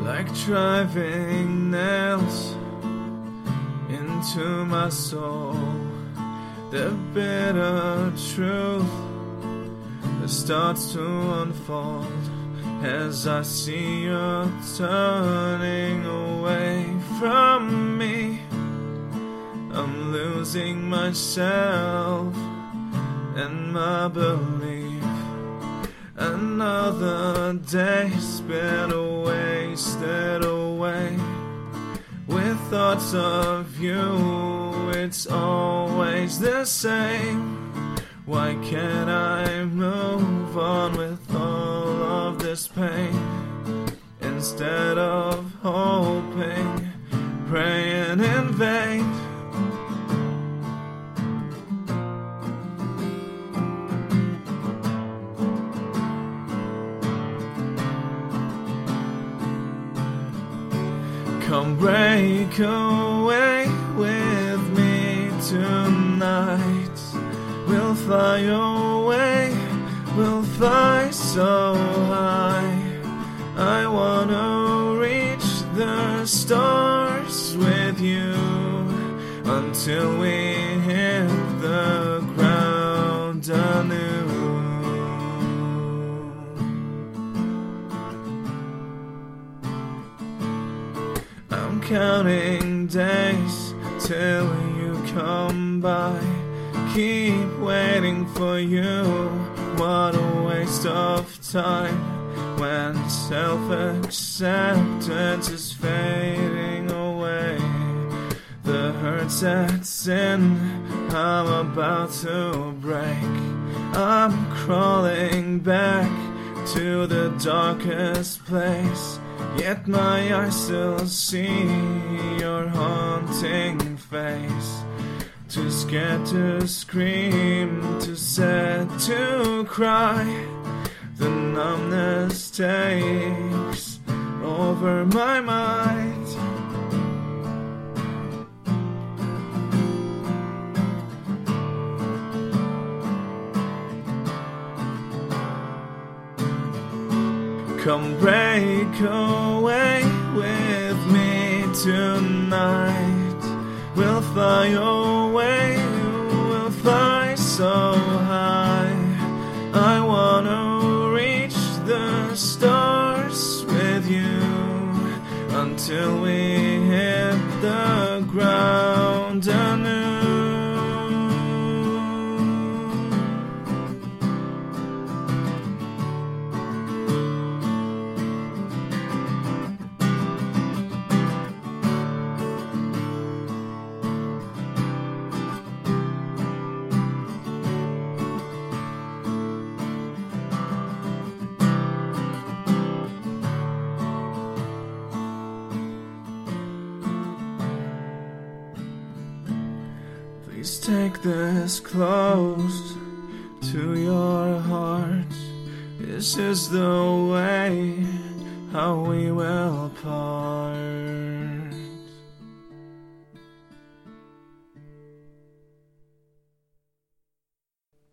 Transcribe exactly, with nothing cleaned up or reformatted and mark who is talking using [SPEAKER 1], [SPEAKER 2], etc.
[SPEAKER 1] like driving nails into my soul. The bitter truth that starts to unfold as I see you turning away from me. I'm losing myself and my belief. Another day spent away, wasted away with thoughts of you. It's always the same. Why can't I move on with all of this pain? Instead of hoping, praying in vain. Come break away with me tonight. We'll fly away, we'll fly so high. I wanna reach the stars with you until we hit the ground anew. I'm counting days till you come by. Keep waiting for you. What a waste of time when self-acceptance is fading away. The hurt sets in, I'm about to break. I'm crawling back to the darkest place, yet my eyes still see your haunting face. Too scared to scream, too sad to cry. The numbness takes over my mind. Come break away with me tonight. We'll fly away, we'll fly so high. I wanna reach the stars with you until we hit the ground anew. Please take this close to your heart. This is the way how we will part.